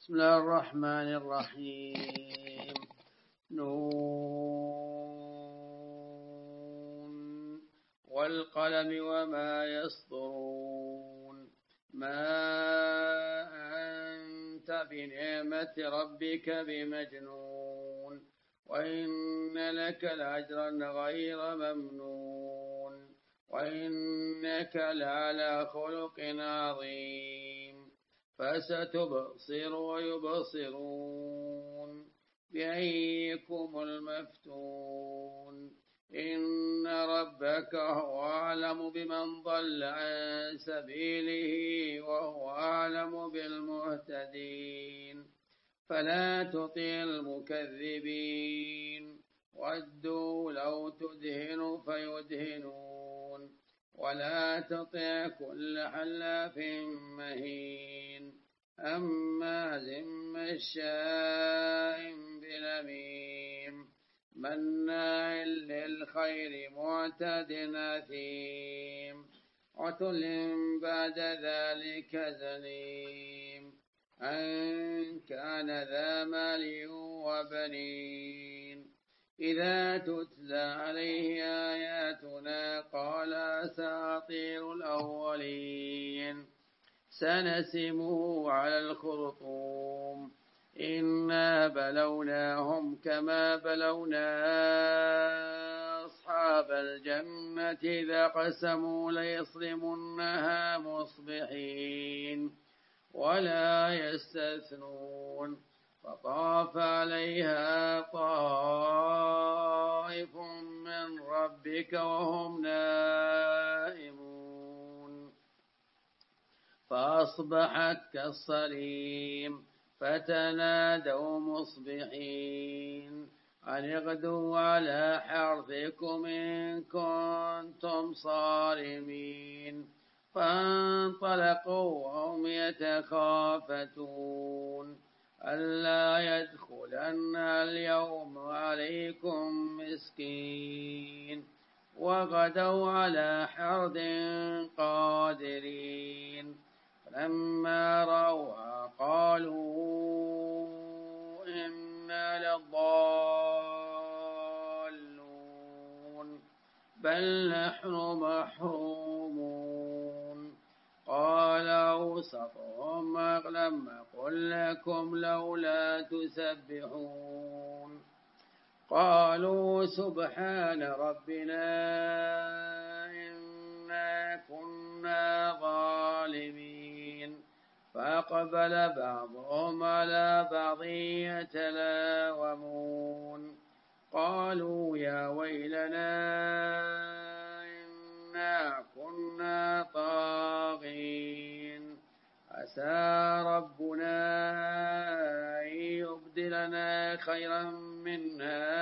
بسم الله الرحمن الرحيم. نون والقلم وما يسطرون. ما أنت بنعمة ربك بمجنون، وإن لك لأجرا غير ممنون، وإنك لعلى خلق عظيم. فستبصر ويبصرون بأيكم المفتون. إن ربك هو أعلم بمن ضل عن سبيله وهو أعلم بالمهتدين. فلا تطع المكذبين، ودوا لو تدهن فيدهنون، ولا تطع كل حلاف مهين هماز مشاء بنميم مناع للخير معتد أثيم عتل بعد ذلك زنيم أن كان ذا مال وبنين. إذا تتلى عليه آياتنا قال أساطير الأولين. سنسمه على الخرطوم. إنا بلوناهم كما بلونا أصحاب الجنة إذا قسموا ليصرمنها مصبحين ولا يستثنون. فطاف عليها طائف من ربك وهم نائمون فأصبحت كالصريم. فتنادوا مصبحين أن اغدوا على حرثكم إن كنتم صارمين. فانطلقوا وهم يتخافتون ألا يدخلن اليوم عليكم مسكين. وغدوا على حرد قادرين. فلما رأوها قالوا إنا لضالون بل نحن محرومون. قال أوسطهم ألم أقل لكم لولا تسبحون. قالوا سبحان ربنا إنا كنا ظالمين. فأقبل بعضهم على بعض يتلاومون. قالوا يا ويلنا إنا كنا طاغين. عسى ربنا أن يبدلنا خيرا منها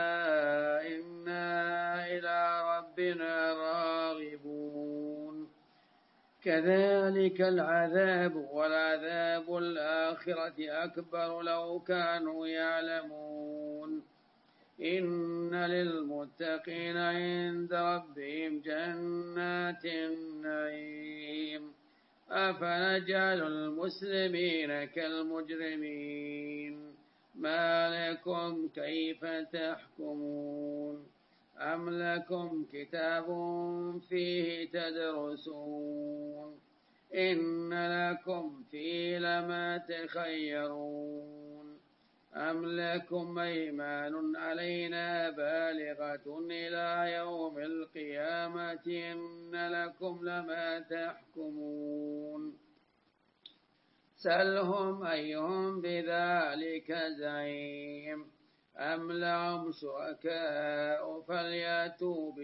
إنا إلى ربنا راغبون. كذلك العذاب ولعذاب الآخرة أكبر لو كانوا يعلمون. إن للمتقين عند ربهم جنات النعيم. أفنجعل المسلمين كالمجرمين ما لكم كيف تحكمون. أم لكم كتاب فيه تدرسون إن لكم فيه لما تخيرون. أم لكم أيمان علينا بالغة إلى يوم القيامة إن لكم لما تحكمون. سلهم أيهم بذلك زعيم. أم لهم شركاء فليأتوا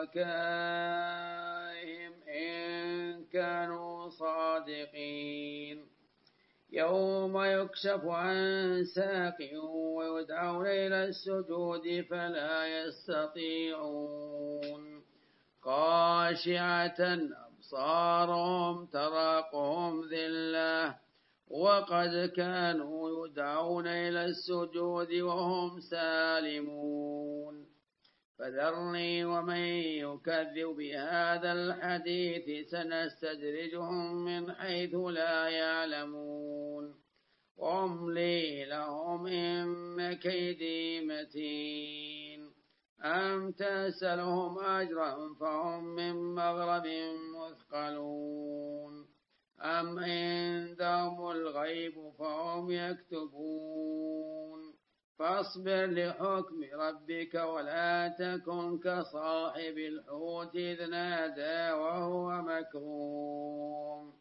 بشركائهم إن كانوا صادقين. يوم يكشف عن ساق ويدعون إلى السجود فلا يستطيعون. خاشعة أبصارهم تراقهم ذلة وقد كانوا يدعون إلى السجود وهم سالمون. فذرني ومن يكذب بهذا الحديث سنستدرجهم من حيث لا يعلمون وأملي لهم إن كيدي متين أم تسألهم أجرا فهم من مغرم مثقلون أم عندهم الغيب فهم يكتبون فاصبر لحكم ربك ولا تكن كصاحب الحوت إذ نادى وهو مكروم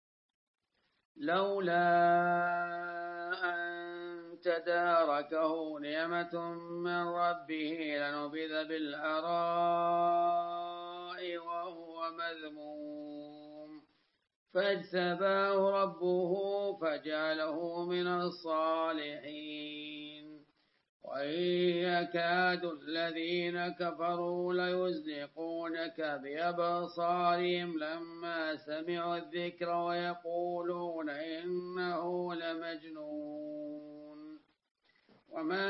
لولا أن تداركه نعمة من ربه لنبذ بالعراء وهو مذموم فاجتباه ربه فجعله من الصالحين وإن يكاد الذين كفروا ليزلقونك بأبصارهم لما سمعوا الذكر ويقولون إنه لمجنون وما